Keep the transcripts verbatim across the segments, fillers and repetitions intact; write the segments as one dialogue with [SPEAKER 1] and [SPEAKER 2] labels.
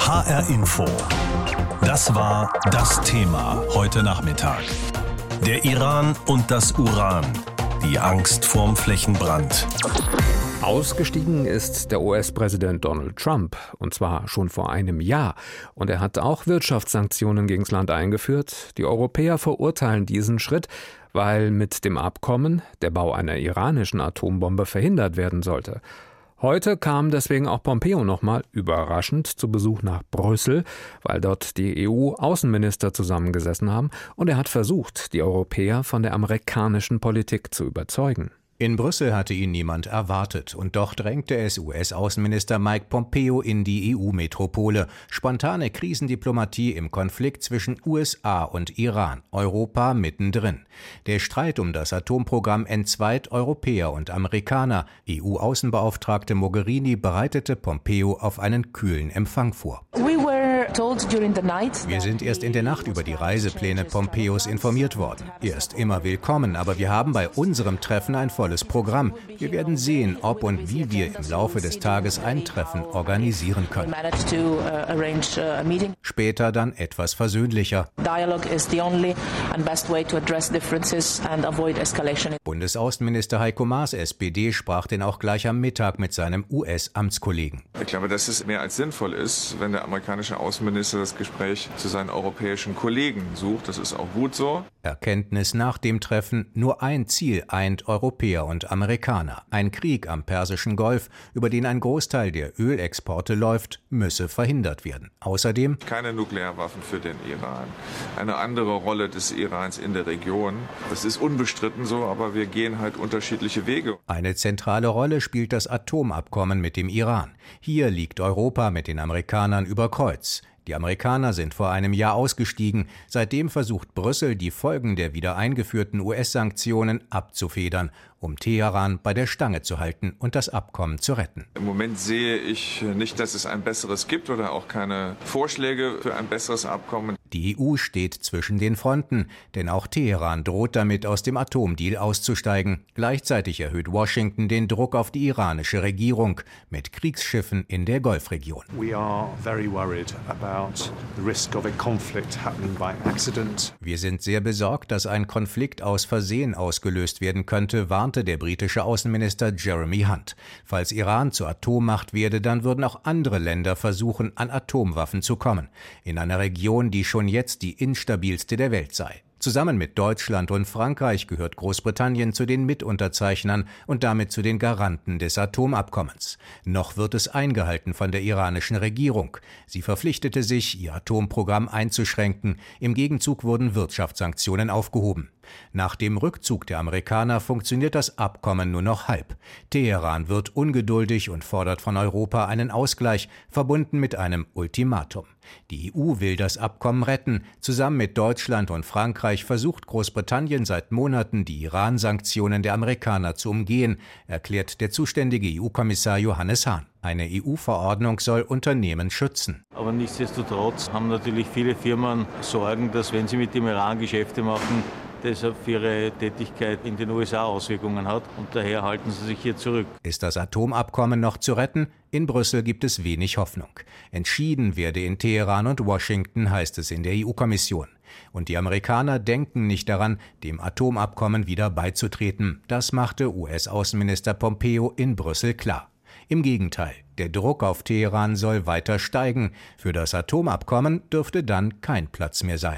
[SPEAKER 1] H R Info. Das war das Thema heute Nachmittag. Der Iran und das Uran. Die Angst vorm Flächenbrand.
[SPEAKER 2] Ausgestiegen ist der U S-Präsident Donald Trump, und zwar schon vor einem Jahr. Und er hat auch Wirtschaftssanktionen gegen das Land eingeführt. Die Europäer verurteilen diesen Schritt, weil mit dem Abkommen der Bau einer iranischen Atombombe verhindert werden sollte. Heute kam deswegen auch Pompeo nochmal überraschend zu Besuch nach Brüssel, weil dort die E U-Außenminister zusammengesessen haben, und er hat versucht, die Europäer von der amerikanischen Politik zu überzeugen.
[SPEAKER 3] In Brüssel hatte ihn niemand erwartet, und doch drängte es U S-Außenminister Mike Pompeo in die E U-Metropole. Spontane Krisendiplomatie im Konflikt zwischen U S A und Iran, Europa mittendrin. Der Streit um das Atomprogramm entzweit Europäer und Amerikaner. E U-Außenbeauftragte Mogherini bereitete Pompeo auf einen kühlen Empfang vor. Wir sind erst in der Nacht über die Reisepläne Pompeos informiert worden. Er ist immer willkommen, aber wir haben bei unserem Treffen ein volles Programm. Wir werden sehen, ob und wie wir im Laufe des Tages ein Treffen organisieren können. Später dann etwas versöhnlicher. Bundesaußenminister Heiko Maas, S P D, sprach denn auch gleich am Mittag mit seinem U S-Amtskollegen.
[SPEAKER 4] Ich glaube, dass es mehr als sinnvoll ist, wenn der amerikanische Außenminister das Gespräch zu seinen europäischen Kollegen sucht. Das ist auch gut so.
[SPEAKER 3] Erkenntnis nach dem Treffen: Nur ein Ziel eint Europäer und Amerikaner. Ein Krieg am Persischen Golf, über den ein Großteil der Ölexporte läuft, müsse verhindert werden. Außerdem
[SPEAKER 4] keine Nuklearwaffen für den Iran. Eine andere Rolle des Irans in der Region. Das ist unbestritten so, aber wir gehen halt unterschiedliche Wege.
[SPEAKER 3] Eine zentrale Rolle spielt das Atomabkommen mit dem Iran. Hier liegt Europa mit den Amerikanern über Kreuz. Die Amerikaner sind vor einem Jahr ausgestiegen. Seitdem versucht Brüssel, die Folgen der wieder eingeführten U S-Sanktionen abzufedern, um Teheran bei der Stange zu halten und das Abkommen zu retten.
[SPEAKER 4] Im Moment sehe ich nicht, dass es ein besseres gibt oder auch keine Vorschläge für ein besseres Abkommen.
[SPEAKER 3] Die E U steht zwischen den Fronten, denn auch Teheran droht damit, aus dem Atomdeal auszusteigen. Gleichzeitig erhöht Washington den Druck auf die iranische Regierung mit Kriegsschiffen in der Golfregion.
[SPEAKER 5] We are very worried about the risk of a conflict happening by accident.
[SPEAKER 3] Wir sind sehr besorgt, dass ein Konflikt aus Versehen ausgelöst werden könnte, warnte der britische Außenminister Jeremy Hunt. Falls Iran zur Atommacht werde, dann würden auch andere Länder versuchen, an Atomwaffen zu kommen. In einer Region, die schon jetzt die instabilste der Welt sei. Zusammen mit Deutschland und Frankreich gehört Großbritannien zu den Mitunterzeichnern und damit zu den Garanten des Atomabkommens. Noch wird es eingehalten von der iranischen Regierung. Sie verpflichtete sich, ihr Atomprogramm einzuschränken. Im Gegenzug wurden Wirtschaftssanktionen aufgehoben. Nach dem Rückzug der Amerikaner funktioniert das Abkommen nur noch halb. Teheran wird ungeduldig und fordert von Europa einen Ausgleich, verbunden mit einem Ultimatum. Die E U will das Abkommen retten. Zusammen mit Deutschland und Frankreich versucht Großbritannien seit Monaten, die Iran-Sanktionen der Amerikaner zu umgehen, erklärt der zuständige E U-Kommissar Johannes Hahn. Eine E U-Verordnung soll Unternehmen schützen.
[SPEAKER 6] Aber nichtsdestotrotz haben natürlich viele Firmen Sorgen, dass, wenn sie mit dem Iran Geschäfte machen, das auf ihre Tätigkeit in den U S A Auswirkungen hat, und daher halten sie sich hier zurück.
[SPEAKER 3] Ist das Atomabkommen noch zu retten? In Brüssel gibt es wenig Hoffnung. Entschieden werde in Teheran und Washington, heißt es in der E U-Kommission. Und die Amerikaner denken nicht daran, dem Atomabkommen wieder beizutreten. Das machte U S-Außenminister Pompeo in Brüssel klar. Im Gegenteil, der Druck auf Teheran soll weiter steigen. Für das Atomabkommen dürfte dann kein Platz mehr sein.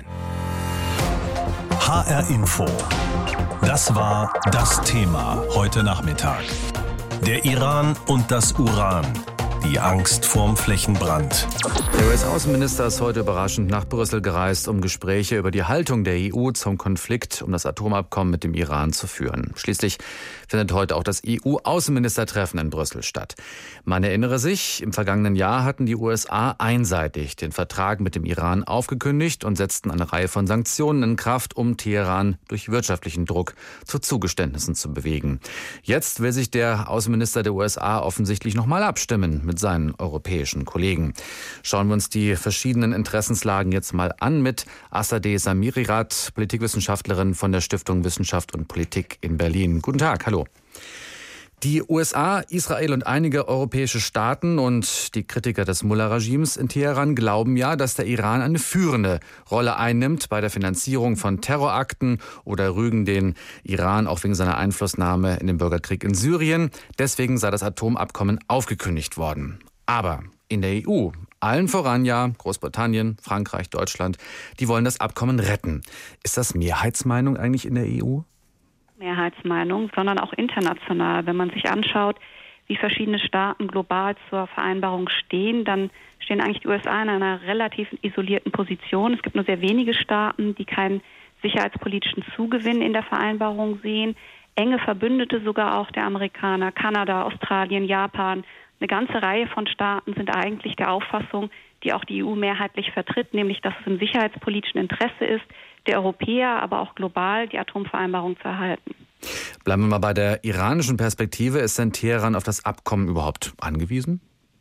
[SPEAKER 1] H R Info. Das war das Thema heute Nachmittag. Der Iran und das Uran. Die Angst vorm Flächenbrand.
[SPEAKER 2] Der U S-Außenminister ist heute überraschend nach Brüssel gereist, um Gespräche über die Haltung der E U zum Konflikt um das Atomabkommen mit dem Iran zu führen. Schließlich findet heute auch das E U-Außenministertreffen in Brüssel statt. Man erinnere sich, im vergangenen Jahr hatten die U S A einseitig den Vertrag mit dem Iran aufgekündigt und setzten eine Reihe von Sanktionen in Kraft, um Teheran durch wirtschaftlichen Druck zu Zugeständnissen zu bewegen. Jetzt will sich der Außenminister der U S A offensichtlich nochmal abstimmen mit seinen europäischen Kollegen. Schauen wir uns die verschiedenen Interessenslagen jetzt mal an mit Azadeh Zamirirat, Politikwissenschaftlerin von der Stiftung Wissenschaft und Politik in Berlin. Guten Tag, hallo. Die U S A, Israel und einige europäische Staaten und die Kritiker des Mullah-Regimes in Teheran glauben ja, dass der Iran eine führende Rolle einnimmt bei der Finanzierung von Terrorakten oder rügen den Iran auch wegen seiner Einflussnahme in den Bürgerkrieg in Syrien. Deswegen sei das Atomabkommen aufgekündigt worden. Aber in der E U, allen voran ja Großbritannien, Frankreich, Deutschland, die wollen das Abkommen retten. Ist das Mehrheitsmeinung eigentlich in der E U?
[SPEAKER 7] Mehrheitsmeinung, sondern auch international. Wenn man sich anschaut, wie verschiedene Staaten global zur Vereinbarung stehen, dann stehen eigentlich die U S A in einer relativ isolierten Position. Es gibt nur sehr wenige Staaten, die keinen sicherheitspolitischen Zugewinn in der Vereinbarung sehen. Enge Verbündete sogar auch der Amerikaner, Kanada, Australien, Japan. Eine ganze Reihe von Staaten sind eigentlich der Auffassung, die auch die E U mehrheitlich vertritt, nämlich dass es im sicherheitspolitischen Interesse ist, der Europäer, aber auch global die Atomvereinbarung zu erhalten.
[SPEAKER 2] Bleiben wir mal bei der iranischen Perspektive. Ist denn Teheran auf das Abkommen überhaupt angewiesen?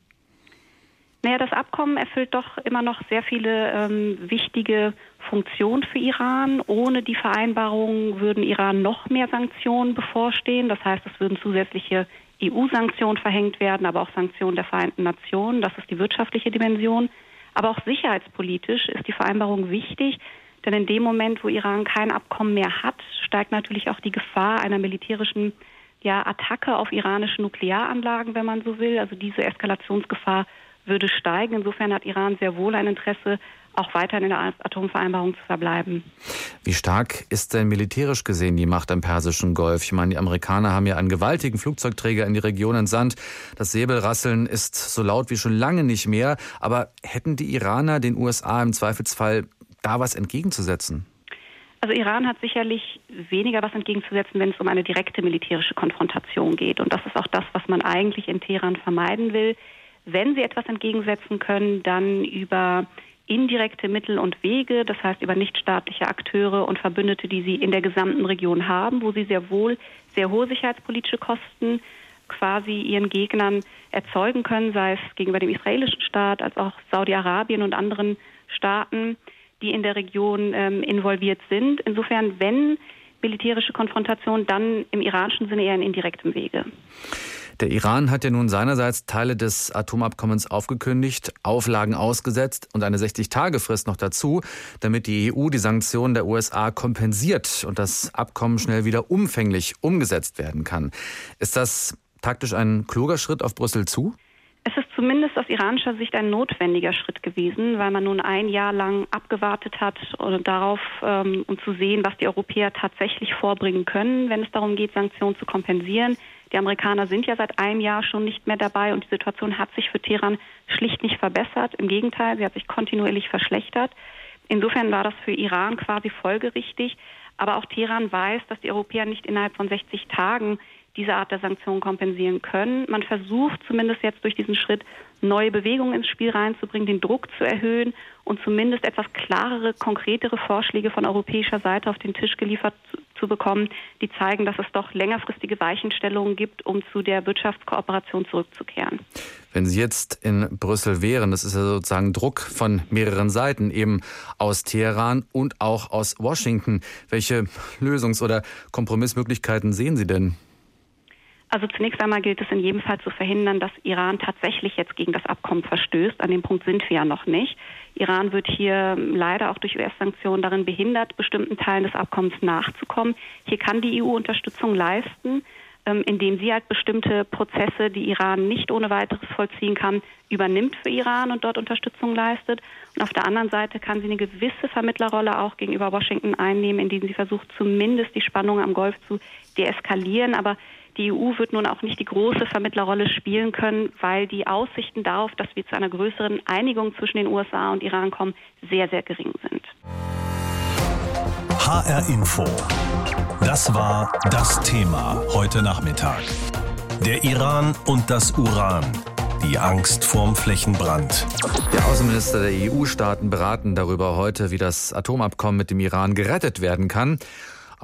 [SPEAKER 7] Naja, das Abkommen erfüllt doch immer noch sehr viele ähm, wichtige Funktionen für Iran. Ohne die Vereinbarung würden Iran noch mehr Sanktionen bevorstehen. Das heißt, es würden zusätzliche E U-Sanktionen verhängt werden, aber auch Sanktionen der Vereinten Nationen. Das ist die wirtschaftliche Dimension. Aber auch sicherheitspolitisch ist die Vereinbarung wichtig. Denn in dem Moment, wo Iran kein Abkommen mehr hat, steigt natürlich auch die Gefahr einer militärischen ja, Attacke auf iranische Nuklearanlagen, wenn man so will. Also diese Eskalationsgefahr würde steigen. Insofern hat Iran sehr wohl ein Interesse, auch weiterhin in der Atomvereinbarung zu verbleiben.
[SPEAKER 2] Wie stark ist denn militärisch gesehen die Macht am Persischen Golf? Ich meine, die Amerikaner haben ja einen gewaltigen Flugzeugträger in die Region entsandt. Das Säbelrasseln ist so laut wie schon lange nicht mehr. Aber hätten die Iraner den U S A im Zweifelsfall da was entgegenzusetzen?
[SPEAKER 7] Also Iran hat sicherlich weniger was entgegenzusetzen, wenn es um eine direkte militärische Konfrontation geht. Und das ist auch das, was man eigentlich in Teheran vermeiden will. Wenn sie etwas entgegensetzen können, dann über indirekte Mittel und Wege, das heißt über nichtstaatliche Akteure und Verbündete, die sie in der gesamten Region haben, wo sie sehr wohl sehr hohe sicherheitspolitische Kosten quasi ihren Gegnern erzeugen können, sei es gegenüber dem israelischen Staat, als auch Saudi-Arabien und anderen Staaten, die in der Region ähm, involviert sind. Insofern, wenn militärische Konfrontation, dann im iranischen Sinne eher in indirektem Wege.
[SPEAKER 2] Der Iran hat ja nun seinerseits Teile des Atomabkommens aufgekündigt, Auflagen ausgesetzt und eine sechzig-Tage-Frist noch dazu, damit die E U die Sanktionen der U S A kompensiert und das Abkommen schnell wieder umfänglich umgesetzt werden kann. Ist das taktisch ein kluger Schritt auf Brüssel zu?
[SPEAKER 7] Es ist zumindest aus iranischer Sicht ein notwendiger Schritt gewesen, weil man nun ein Jahr lang abgewartet hat und darauf, ähm, um zu sehen, was die Europäer tatsächlich vorbringen können, wenn es darum geht, Sanktionen zu kompensieren. Die Amerikaner sind ja seit einem Jahr schon nicht mehr dabei und die Situation hat sich für Teheran schlicht nicht verbessert. Im Gegenteil, sie hat sich kontinuierlich verschlechtert. Insofern war das für Iran quasi folgerichtig. Aber auch Teheran weiß, dass die Europäer nicht innerhalb von sechzig Tagen diese Art der Sanktionen kompensieren können. Man versucht zumindest jetzt durch diesen Schritt neue Bewegungen ins Spiel reinzubringen, den Druck zu erhöhen und zumindest etwas klarere, konkretere Vorschläge von europäischer Seite auf den Tisch geliefert zu, zu bekommen, die zeigen, dass es doch längerfristige Weichenstellungen gibt, um zu der Wirtschaftskooperation zurückzukehren.
[SPEAKER 2] Wenn Sie jetzt in Brüssel wären, das ist ja sozusagen Druck von mehreren Seiten, eben aus Teheran und auch aus Washington. Welche Lösungs- oder Kompromissmöglichkeiten sehen Sie denn?
[SPEAKER 7] Also zunächst einmal gilt es in jedem Fall zu verhindern, dass Iran tatsächlich jetzt gegen das Abkommen verstößt. An dem Punkt sind wir ja noch nicht. Iran wird hier leider auch durch U S-Sanktionen darin behindert, bestimmten Teilen des Abkommens nachzukommen. Hier kann die E U Unterstützung leisten, indem sie halt bestimmte Prozesse, die Iran nicht ohne weiteres vollziehen kann, übernimmt für Iran und dort Unterstützung leistet. Und auf der anderen Seite kann sie eine gewisse Vermittlerrolle auch gegenüber Washington einnehmen, indem sie versucht, zumindest die Spannungen am Golf zu deeskalieren. Aber die E U wird nun auch nicht die große Vermittlerrolle spielen können, weil die Aussichten darauf, dass wir zu einer größeren Einigung zwischen den U S A und Iran kommen, sehr, sehr gering sind.
[SPEAKER 1] H R Info. Das war das Thema heute Nachmittag. Der Iran und das Uran. Die Angst vorm Flächenbrand.
[SPEAKER 2] Der Außenminister der E U-Staaten beraten darüber heute, wie das Atomabkommen mit dem Iran gerettet werden kann.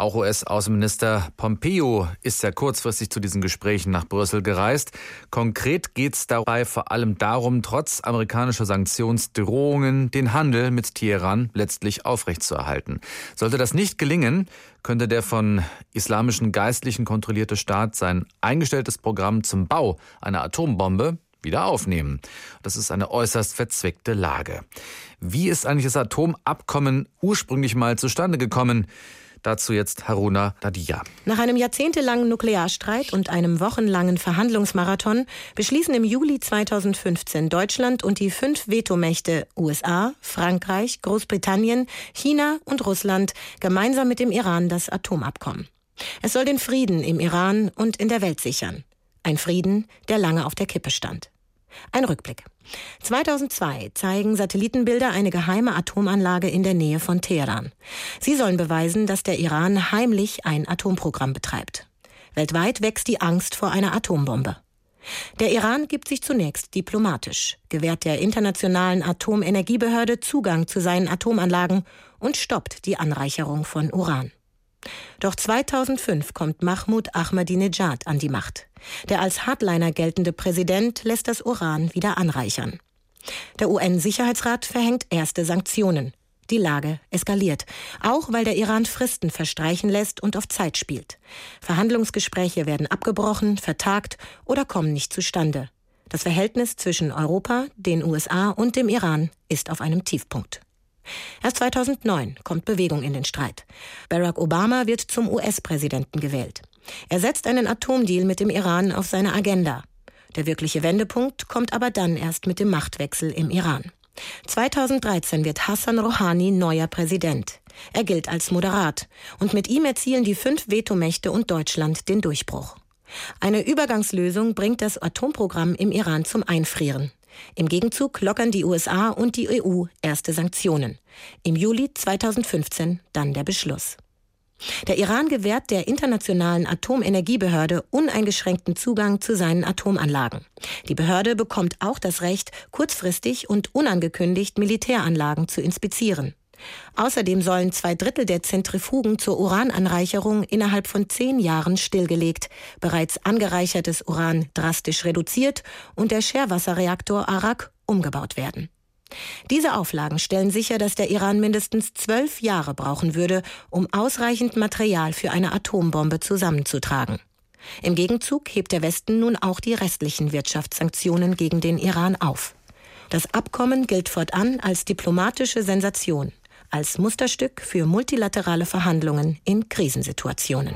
[SPEAKER 2] Auch U S-Außenminister Pompeo ist ja kurzfristig zu diesen Gesprächen nach Brüssel gereist. Konkret geht es dabei vor allem darum, trotz amerikanischer Sanktionsdrohungen den Handel mit Teheran letztlich aufrechtzuerhalten. Sollte das nicht gelingen, könnte der von islamischen Geistlichen kontrollierte Staat sein eingestelltes Programm zum Bau einer Atombombe wieder aufnehmen. Das ist eine äußerst verzwickte Lage. Wie ist eigentlich das Atomabkommen ursprünglich mal zustande gekommen? Dazu jetzt Haruna Dadia.
[SPEAKER 8] Nach einem jahrzehntelangen Nuklearstreit und einem wochenlangen Verhandlungsmarathon beschließen im Juli zweitausendfünfzehn Deutschland und die fünf Vetomächte U S A, Frankreich, Großbritannien, China und Russland gemeinsam mit dem Iran das Atomabkommen. Es soll den Frieden im Iran und in der Welt sichern. Ein Frieden, der lange auf der Kippe stand. Ein Rückblick. zweitausendzwei zeigen Satellitenbilder eine geheime Atomanlage in der Nähe von Teheran. Sie sollen beweisen, dass der Iran heimlich ein Atomprogramm betreibt. Weltweit wächst die Angst vor einer Atombombe. Der Iran gibt sich zunächst diplomatisch, gewährt der Internationalen Atomenergiebehörde Zugang zu seinen Atomanlagen und stoppt die Anreicherung von Uran. Doch zweitausendfünf kommt Mahmoud Ahmadinejad an die Macht. Der als Hardliner geltende Präsident lässt das Uran wieder anreichern. Der U N-Sicherheitsrat verhängt erste Sanktionen. Die Lage eskaliert, auch weil der Iran Fristen verstreichen lässt und auf Zeit spielt. Verhandlungsgespräche werden abgebrochen, vertagt oder kommen nicht zustande. Das Verhältnis zwischen Europa, den U S A und dem Iran ist auf einem Tiefpunkt. Erst zweitausendneun kommt Bewegung in den Streit. Barack Obama wird zum U S-Präsidenten gewählt. Er setzt einen Atomdeal mit dem Iran auf seine Agenda. Der wirkliche Wendepunkt kommt aber dann erst mit dem Machtwechsel im Iran. zweitausenddreizehn wird Hassan Rouhani neuer Präsident. Er gilt als moderat und mit ihm erzielen die fünf Vetomächte und Deutschland den Durchbruch. Eine Übergangslösung bringt das Atomprogramm im Iran zum Einfrieren. Im Gegenzug lockern die U S A und die E U erste Sanktionen. Im Juli zweitausendfünfzehn dann der Beschluss. Der Iran gewährt der Internationalen Atomenergiebehörde uneingeschränkten Zugang zu seinen Atomanlagen. Die Behörde bekommt auch das Recht, kurzfristig und unangekündigt Militäranlagen zu inspizieren. Außerdem sollen zwei Drittel der Zentrifugen zur Urananreicherung innerhalb von zehn Jahren stillgelegt, bereits angereichertes Uran drastisch reduziert und der Scherwasserreaktor Arak umgebaut werden. Diese Auflagen stellen sicher, dass der Iran mindestens zwölf Jahre brauchen würde, um ausreichend Material für eine Atombombe zusammenzutragen. Im Gegenzug hebt der Westen nun auch die restlichen Wirtschaftssanktionen gegen den Iran auf. Das Abkommen gilt fortan als diplomatische Sensation, als Musterstück für multilaterale Verhandlungen in Krisensituationen.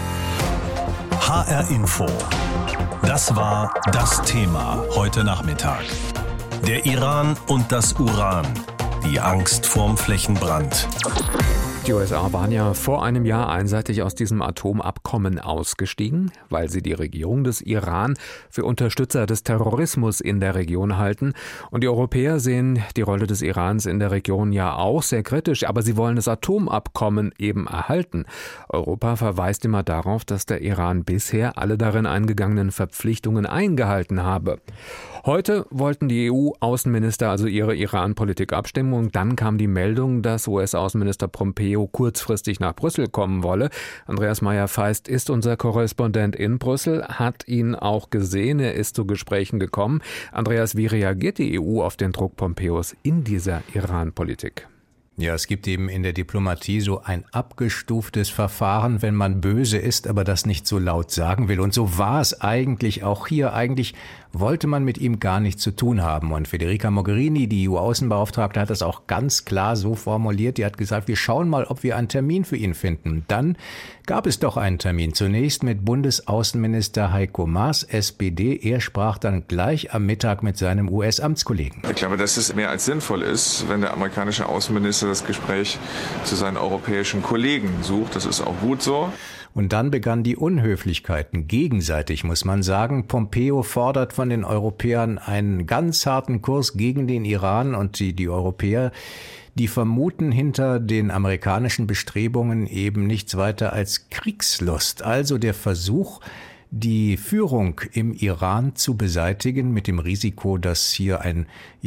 [SPEAKER 1] H R Info. Das war das Thema heute Nachmittag. Der Iran und das Uran. Die Angst vorm Flächenbrand.
[SPEAKER 9] Die U S A waren ja vor einem Jahr einseitig aus diesem Atomabkommen ausgestiegen, weil sie die Regierung des Iran für Unterstützer des Terrorismus in der Region halten. Und die Europäer sehen die Rolle des Irans in der Region ja auch sehr kritisch, aber sie wollen das Atomabkommen eben erhalten. Europa verweist immer darauf, dass der Iran bisher alle darin eingegangenen Verpflichtungen eingehalten habe. Heute wollten die E U-Außenminister also ihre Iran-Politik abstimmen und dann kam die Meldung, dass U S-Außenminister Pompeo kurzfristig nach Brüssel kommen wolle. Andreas Meyer-Feist ist unser Korrespondent in Brüssel, hat ihn auch gesehen, er ist zu Gesprächen gekommen. Andreas, wie reagiert die E U auf den Druck Pompeos in dieser Iran-Politik?
[SPEAKER 3] Ja, es gibt eben in der Diplomatie so ein abgestuftes Verfahren, wenn man böse ist, aber das nicht so laut sagen will. Und so war es eigentlich auch hier. Eigentlich wollte man mit ihm gar nichts zu tun haben. Und Federica Mogherini, die E U-Außenbeauftragte, hat das auch ganz klar so formuliert. Die hat gesagt, wir schauen mal, ob wir einen Termin für ihn finden. Dann gab es doch einen Termin. Zunächst mit Bundesaußenminister Heiko Maas, S P D. Er sprach dann gleich am Mittag mit seinem U S-Amtskollegen.
[SPEAKER 4] Ich glaube, dass es mehr als sinnvoll ist, wenn der amerikanische Außenminister das Gespräch zu seinen europäischen Kollegen sucht. Das ist auch gut so.
[SPEAKER 3] Und dann begannen die Unhöflichkeiten. Gegenseitig, muss man sagen. Pompeo fordert von den Europäern einen ganz harten Kurs gegen den Iran und die, die Europäer, die vermuten hinter den amerikanischen Bestrebungen eben nichts weiter als Kriegslust. Also der Versuch, die Führung im Iran zu beseitigen mit dem Risiko, dass hier ein, ja,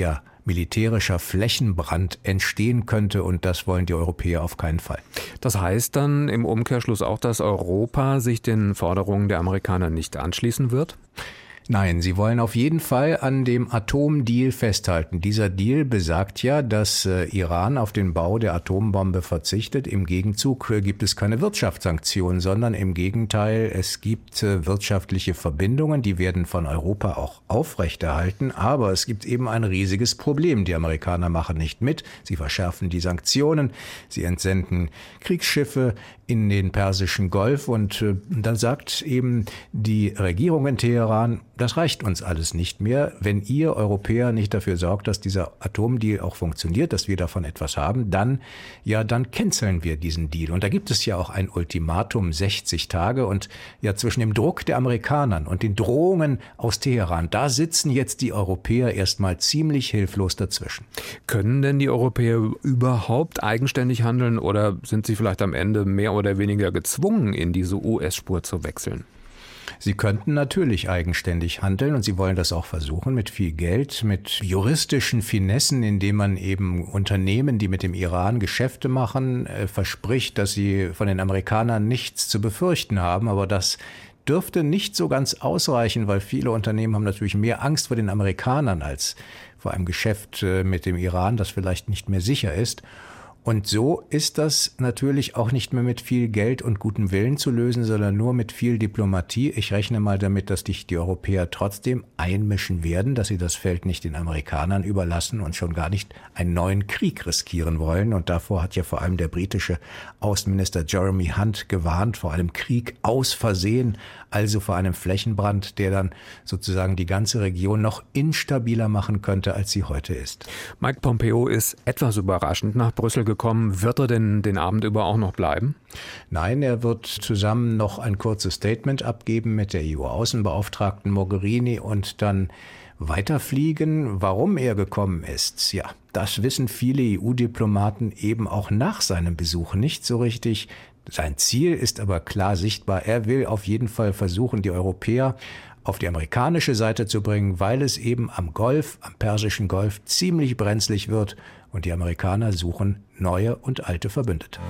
[SPEAKER 3] militärischer Flächenbrand entstehen könnte, und das wollen die Europäer auf keinen Fall.
[SPEAKER 9] Das heißt dann im Umkehrschluss auch, dass Europa sich den Forderungen der Amerikaner nicht anschließen wird?
[SPEAKER 3] Nein, sie wollen auf jeden Fall an dem Atomdeal festhalten. Dieser Deal besagt ja, dass äh, Iran auf den Bau der Atombombe verzichtet. Im Gegenzug äh, gibt es keine Wirtschaftssanktionen, sondern im Gegenteil, es gibt äh, wirtschaftliche Verbindungen, die werden von Europa auch aufrechterhalten. Aber es gibt eben ein riesiges Problem. Die Amerikaner machen nicht mit. Sie verschärfen die Sanktionen. Sie entsenden Kriegsschiffe in den Persischen Golf, und äh, dann sagt eben die Regierung in Teheran, das reicht uns alles nicht mehr. Wenn ihr Europäer nicht dafür sorgt, dass dieser Atomdeal auch funktioniert, dass wir davon etwas haben, dann, ja, dann canceln wir diesen Deal. Und da gibt es ja auch ein Ultimatum, sechzig Tage, und ja, zwischen dem Druck der Amerikaner und den Drohungen aus Teheran, da sitzen jetzt die Europäer erstmal ziemlich hilflos dazwischen.
[SPEAKER 9] Können denn die Europäer überhaupt eigenständig handeln, oder sind sie vielleicht am Ende mehr oder weniger gezwungen, in diese U S-Spur zu wechseln?
[SPEAKER 3] Sie könnten natürlich eigenständig handeln, und sie wollen das auch versuchen mit viel Geld, mit juristischen Finessen, indem man eben Unternehmen, die mit dem Iran Geschäfte machen, äh, verspricht, dass sie von den Amerikanern nichts zu befürchten haben. Aber das dürfte nicht so ganz ausreichen, weil viele Unternehmen haben natürlich mehr Angst vor den Amerikanern als vor einem Geschäft äh, mit dem Iran, das vielleicht nicht mehr sicher ist. Und so ist das natürlich auch nicht mehr mit viel Geld und gutem Willen zu lösen, sondern nur mit viel Diplomatie. Ich rechne mal damit, dass sich die Europäer trotzdem einmischen werden, dass sie das Feld nicht den Amerikanern überlassen und schon gar nicht einen neuen Krieg riskieren wollen. Und davor hat ja vor allem der britische Außenminister Jeremy Hunt gewarnt, vor einem Krieg aus Versehen, also vor einem Flächenbrand, der dann sozusagen die ganze Region noch instabiler machen könnte, als sie heute ist.
[SPEAKER 9] Mike Pompeo ist etwas überraschend nach Brüssel gekommen. Wird er denn den Abend über auch noch bleiben?
[SPEAKER 3] Nein, er wird zusammen noch ein kurzes Statement abgeben mit der E U-Außenbeauftragten Mogherini und dann weiterfliegen. Warum er gekommen ist, ja, das wissen viele E U-Diplomaten eben auch nach seinem Besuch nicht so richtig. Sein Ziel ist aber klar sichtbar. Er will auf jeden Fall versuchen, die Europäer auf die amerikanische Seite zu bringen, weil es eben am Golf, am Persischen Golf, ziemlich brenzlig wird und die Amerikaner suchen neue und alte Verbündete.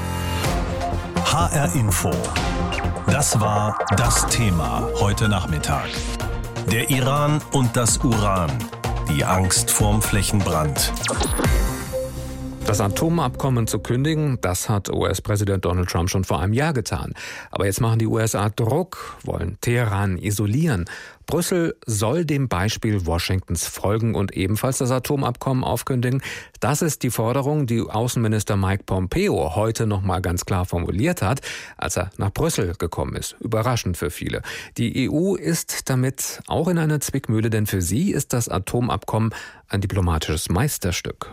[SPEAKER 1] H R Info. Das war das Thema heute Nachmittag. Der Iran und das Uran. Die Angst vorm Flächenbrand.
[SPEAKER 9] Das Atomabkommen zu kündigen, das hat U S-Präsident Donald Trump schon vor einem Jahr getan. Aber jetzt machen die U S A Druck, wollen Teheran isolieren. Brüssel soll dem Beispiel Washingtons folgen und ebenfalls das Atomabkommen aufkündigen. Das ist die Forderung, die Außenminister Mike Pompeo heute noch mal ganz klar formuliert hat, als er nach Brüssel gekommen ist. Überraschend für viele. Die E U ist damit auch in einer Zwickmühle, denn für sie ist das Atomabkommen ein diplomatisches Meisterstück.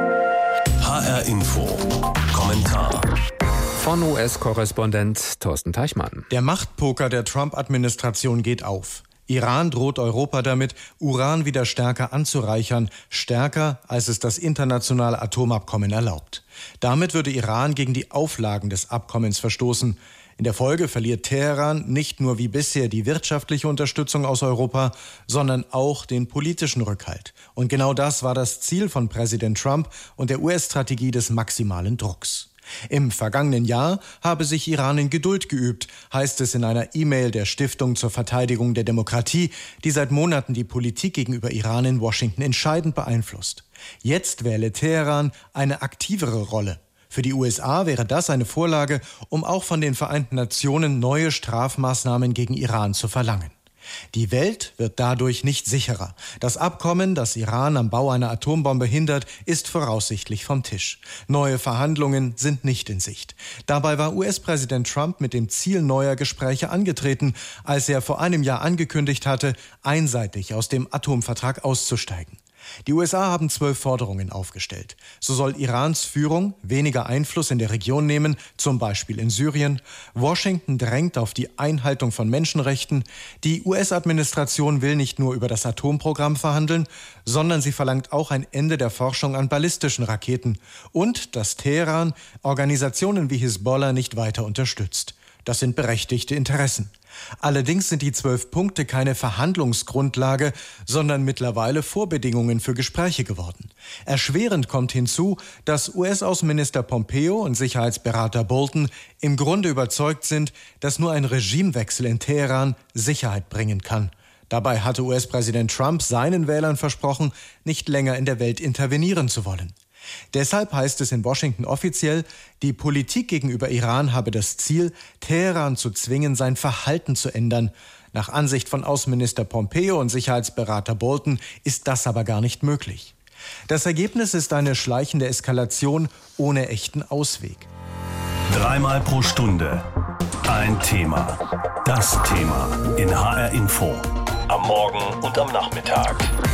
[SPEAKER 1] H R Info. Kommentar.
[SPEAKER 9] Von U S-Korrespondent Thorsten Teichmann.
[SPEAKER 10] Der Machtpoker der Trump-Administration geht auf. Iran droht Europa damit, Uran wieder stärker anzureichern, stärker als es das internationale Atomabkommen erlaubt. Damit würde Iran gegen die Auflagen des Abkommens verstoßen. In der Folge verliert Teheran nicht nur wie bisher die wirtschaftliche Unterstützung aus Europa, sondern auch den politischen Rückhalt. Und genau das war das Ziel von Präsident Trump und der U S-Strategie des maximalen Drucks. Im vergangenen Jahr habe sich Iran in Geduld geübt, heißt es in einer E-Mail der Stiftung zur Verteidigung der Demokratie, die seit Monaten die Politik gegenüber Iran in Washington entscheidend beeinflusst. Jetzt wähle Teheran eine aktivere Rolle. Für die U S A wäre das eine Vorlage, um auch von den Vereinten Nationen neue Strafmaßnahmen gegen Iran zu verlangen. Die Welt wird dadurch nicht sicherer. Das Abkommen, das Iran am Bau einer Atombombe hindert, ist voraussichtlich vom Tisch. Neue Verhandlungen sind nicht in Sicht. Dabei war U S-Präsident Trump mit dem Ziel neuer Gespräche angetreten, als er vor einem Jahr angekündigt hatte, einseitig aus dem Atomvertrag auszusteigen. Die U S A haben zwölf Forderungen aufgestellt. So soll Irans Führung weniger Einfluss in der Region nehmen, zum Beispiel in Syrien. Washington drängt auf die Einhaltung von Menschenrechten. Die U S-Administration will nicht nur über das Atomprogramm verhandeln, sondern sie verlangt auch ein Ende der Forschung an ballistischen Raketen und dass Teheran Organisationen wie Hisbollah nicht weiter unterstützt. Das sind berechtigte Interessen. Allerdings sind die zwölf Punkte keine Verhandlungsgrundlage, sondern mittlerweile Vorbedingungen für Gespräche geworden. Erschwerend kommt hinzu, dass U S-Außenminister Pompeo und Sicherheitsberater Bolton im Grunde überzeugt sind, dass nur ein Regimewechsel in Teheran Sicherheit bringen kann. Dabei hatte U S-Präsident Trump seinen Wählern versprochen, nicht länger in der Welt intervenieren zu wollen. Deshalb heißt es in Washington offiziell, die Politik gegenüber Iran habe das Ziel, Teheran zu zwingen, sein Verhalten zu ändern. Nach Ansicht von Außenminister Pompeo und Sicherheitsberater Bolton ist das aber gar nicht möglich. Das Ergebnis ist eine schleichende Eskalation ohne echten Ausweg.
[SPEAKER 1] Dreimal pro Stunde ein Thema. Das Thema in H R Info. Am Morgen und am Nachmittag.